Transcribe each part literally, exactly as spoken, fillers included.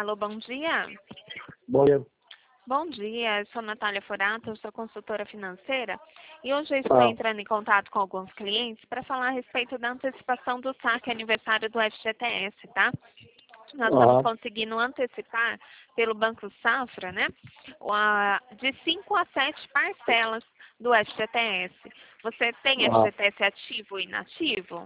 Alô, bom dia. Bom dia. Bom dia, eu sou Natália Forato, eu sou consultora financeira e hoje eu estou Ah. entrando em contato com alguns clientes para falar a respeito da antecipação do saque aniversário do F G T S, tá? Nós estamos Aham. conseguindo antecipar pelo Banco Safra, né, a- de cinco a sete parcelas do F G T S. Você tem Aham. F G T S ativo e inativo?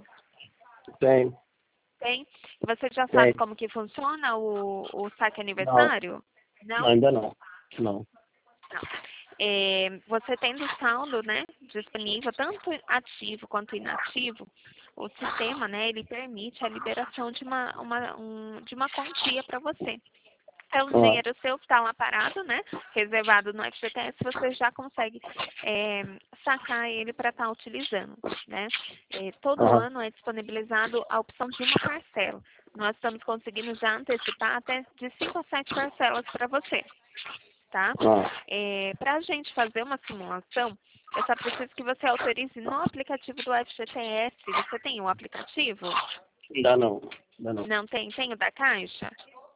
Tem. Tem? Você já sabe Tem. como que funciona o, o saque Não. aniversário? Não? Ainda não. Não. Não. É, você tendo saldo, né, disponível, tanto ativo quanto inativo, o sistema, né, ele permite a liberação de uma, uma, um, de uma quantia para você. É um Ah. dinheiro seu que está lá parado, né, reservado no F G T S, você já consegue é, sacar ele para estar utilizando, né. É, todo Aham. ano é disponibilizado a opção de uma parcela. Nós estamos conseguindo já antecipar até de cinco a sete parcelas para você. Tá? Ah. É, para a gente fazer uma simulação, eu só preciso que você autorize no aplicativo do F G T S. Você tem um aplicativo? Ainda não. Ainda não. Não tem? Tem o da Caixa?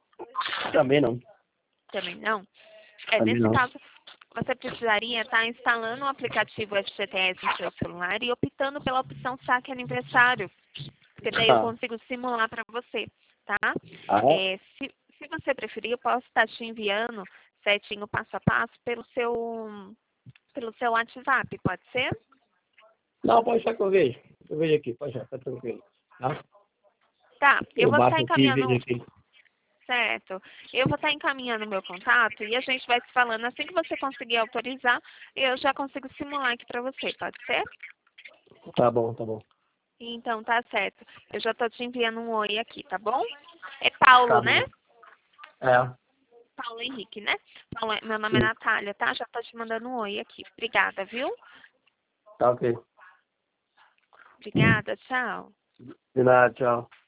Também não. Também não? É, Também nesse não. caso, você precisaria estar instalando o aplicativo F G T S no seu celular e optando pela opção saque aniversário, porque daí eu Ah. consigo simular para você, tá? Ah, é? É, se, se você preferir, eu posso estar te enviando certinho passo a passo pelo seu pelo seu WhatsApp, pode ser? Não, pode deixar que eu vejo. Eu vejo aqui. Pode deixar, tá tranquilo. Tá? Tá, eu Eu vou estar baixo aqui e vejo encaminhando, aqui. certo? Eu vou estar encaminhando o meu contato e a gente vai se falando. Assim que você conseguir autorizar, eu já consigo simular aqui para você, pode ser? Tá bom, tá bom. Então, tá certo. Eu já tô te enviando um oi aqui, tá bom? É Paulo, Tá né? bom. É. Paulo Henrique, né? Paulo, meu nome é Sim. Natália, tá? Já tô te mandando um oi aqui. Obrigada, viu? Tá ok. Obrigada, tchau. De nada, tchau.